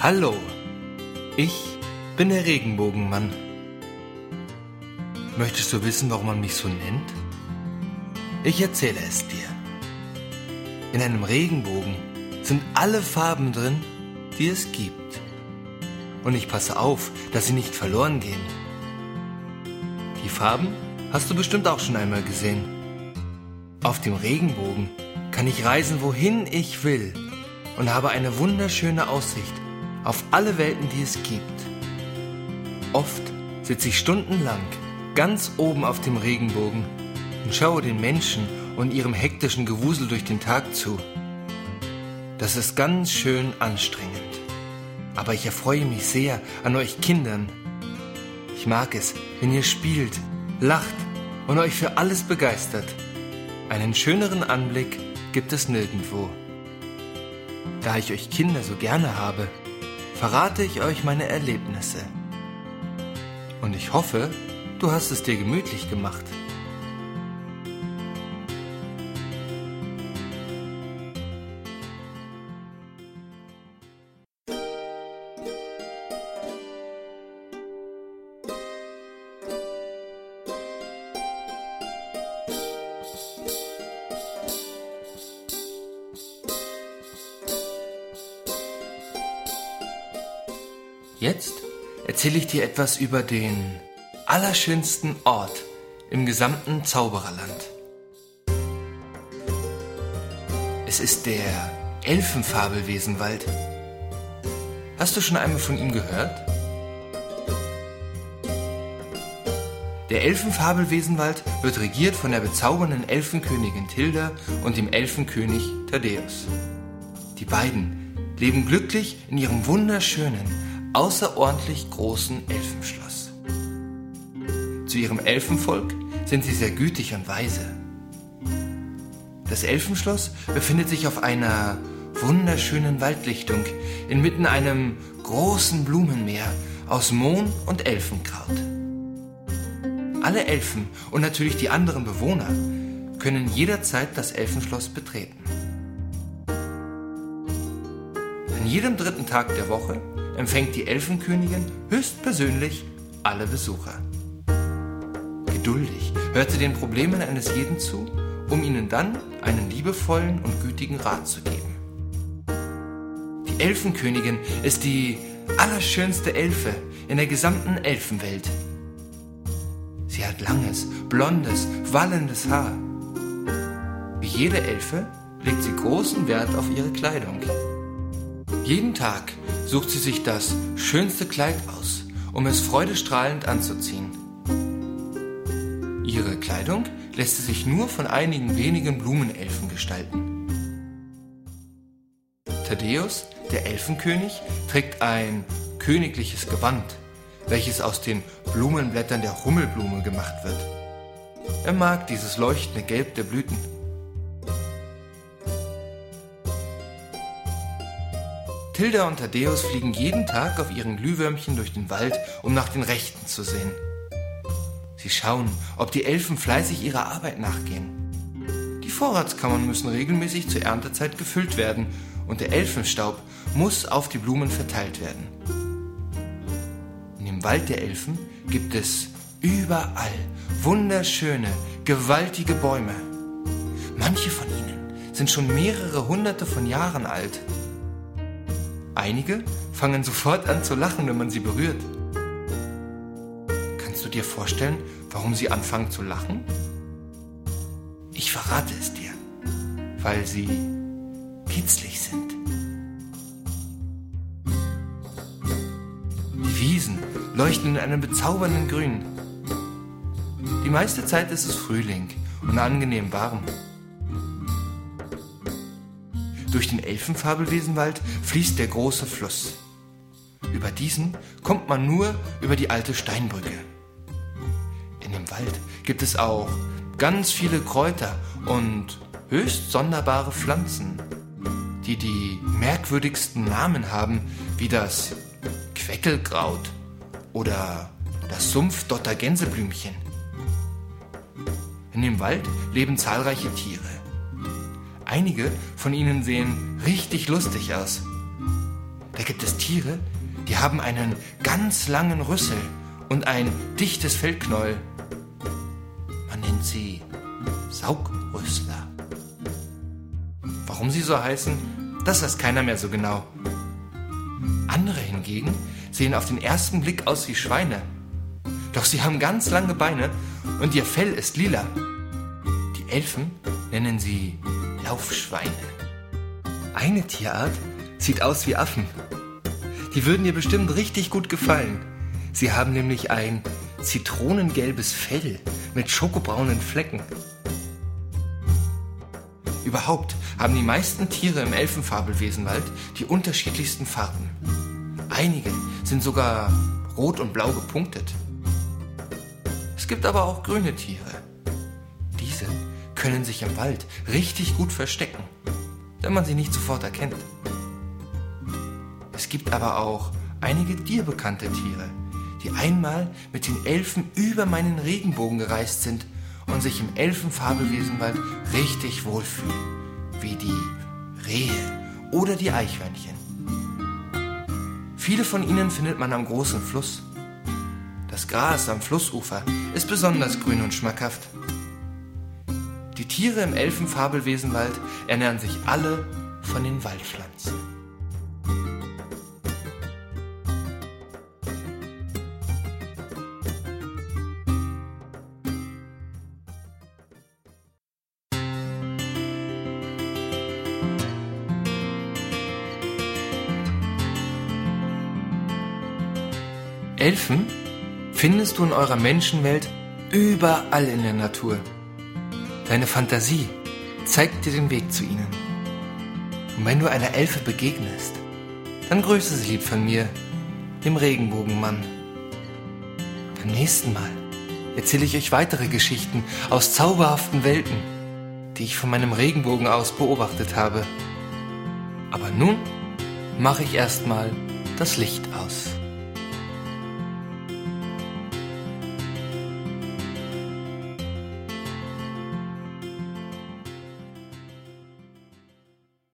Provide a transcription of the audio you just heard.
Hallo, ich bin der Regenbogenmann. Möchtest du wissen, warum man mich so nennt? Ich erzähle es dir. In einem Regenbogen sind alle Farben drin, die es gibt. Und ich passe auf, dass sie nicht verloren gehen. Die Farben hast du bestimmt auch schon einmal gesehen. Auf dem Regenbogen kann ich reisen, wohin ich will und habe eine wunderschöne Aussicht auf alle Welten, die es gibt. Oft sitze ich stundenlang ganz oben auf dem Regenbogen und schaue den Menschen und ihrem hektischen Gewusel durch den Tag zu. Das ist ganz schön anstrengend. Aber ich erfreue mich sehr an euch Kindern. Ich mag es, wenn ihr spielt, lacht und euch für alles begeistert. Einen schöneren Anblick gibt es nirgendwo. Da ich euch Kinder so gerne habe, verrate ich euch meine Erlebnisse. Und ich hoffe, du hast es dir gemütlich gemacht. Jetzt erzähle ich dir etwas über den allerschönsten Ort im gesamten Zaubererland. Es ist der Elfenfabelwesenwald. Hast du schon einmal von ihm gehört? Der Elfenfabelwesenwald wird regiert von der bezaubernden Elfenkönigin Tilda und dem Elfenkönig Thaddeus. Die beiden leben glücklich in ihrem wunderschönen, außerordentlich großen Elfenschloss. Zu ihrem Elfenvolk sind sie sehr gütig und weise. Das Elfenschloss befindet sich auf einer wunderschönen Waldlichtung inmitten einem großen Blumenmeer aus Mohn und Elfenkraut. Alle Elfen und natürlich die anderen Bewohner können jederzeit das Elfenschloss betreten. An jedem 3. Tag der Woche empfängt die Elfenkönigin höchstpersönlich alle Besucher. Geduldig hört sie den Problemen eines jeden zu, um ihnen dann einen liebevollen und gütigen Rat zu geben. Die Elfenkönigin ist die allerschönste Elfe in der gesamten Elfenwelt. Sie hat langes, blondes, wallendes Haar. Wie jede Elfe legt sie großen Wert auf ihre Kleidung. Jeden Tag sucht sie sich das schönste Kleid aus, um es freudestrahlend anzuziehen. Ihre Kleidung lässt sie sich nur von einigen wenigen Blumenelfen gestalten. Thaddeus, der Elfenkönig, trägt ein königliches Gewand, welches aus den Blumenblättern der Hummelblume gemacht wird. Er mag dieses leuchtende Gelb der Blüten. Tilda und Thaddeus fliegen jeden Tag auf ihren Glühwürmchen durch den Wald, um nach den Rechten zu sehen. Sie schauen, ob die Elfen fleißig ihrer Arbeit nachgehen. Die Vorratskammern müssen regelmäßig zur Erntezeit gefüllt werden und der Elfenstaub muss auf die Blumen verteilt werden. In dem Wald der Elfen gibt es überall wunderschöne, gewaltige Bäume. Manche von ihnen sind schon mehrere hunderte von Jahren alt. Einige fangen sofort an zu lachen, wenn man sie berührt. Kannst du dir vorstellen, warum sie anfangen zu lachen? Ich verrate es dir, weil sie kitzlig sind. Die Wiesen leuchten in einem bezaubernden Grün. Die meiste Zeit ist es Frühling und angenehm warm. Durch den Elfenfabelwesenwald fließt der große Fluss. Über diesen kommt man nur über die alte Steinbrücke. In dem Wald gibt es auch ganz viele Kräuter und höchst sonderbare Pflanzen, die die merkwürdigsten Namen haben, wie das Queckelkraut oder das Sumpfdotter-Gänseblümchen. In dem Wald leben zahlreiche Tiere. Einige von ihnen sehen richtig lustig aus. Da gibt es Tiere, die haben einen ganz langen Rüssel und ein dichtes Fellknäuel. Man nennt sie Saugrüssler. Warum sie so heißen, das weiß keiner mehr so genau. Andere hingegen sehen auf den ersten Blick aus wie Schweine. Doch sie haben ganz lange Beine und ihr Fell ist lila. Die Elfen nennen sie Laufschweine. Eine Tierart sieht aus wie Affen. Die würden dir bestimmt richtig gut gefallen. Sie haben nämlich ein zitronengelbes Fell mit schokobraunen Flecken. Überhaupt haben die meisten Tiere im Elfenfabelwesenwald die unterschiedlichsten Farben. Einige sind sogar rot und blau gepunktet. Es gibt aber auch grüne Tiere. Diese können sich im Wald richtig gut verstecken, wenn man sie nicht sofort erkennt. Es gibt aber auch einige dir bekannte Tiere, die einmal mit den Elfen über meinen Regenbogen gereist sind und sich im Elfenfabelwesenwald richtig wohlfühlen, wie die Rehe oder die Eichhörnchen. Viele von ihnen findet man am großen Fluss. Das Gras am Flussufer ist besonders grün und schmackhaft. Die Tiere im Elfenfabelwesenwald ernähren sich alle von den Waldpflanzen. Elfen findest du in eurer Menschenwelt überall in der Natur. Deine Fantasie zeigt dir den Weg zu ihnen. Und wenn du einer Elfe begegnest, dann grüße sie lieb von mir, dem Regenbogenmann. Beim nächsten Mal erzähle ich euch weitere Geschichten aus zauberhaften Welten, die ich von meinem Regenbogen aus beobachtet habe. Aber nun mache ich erstmal das Licht aus.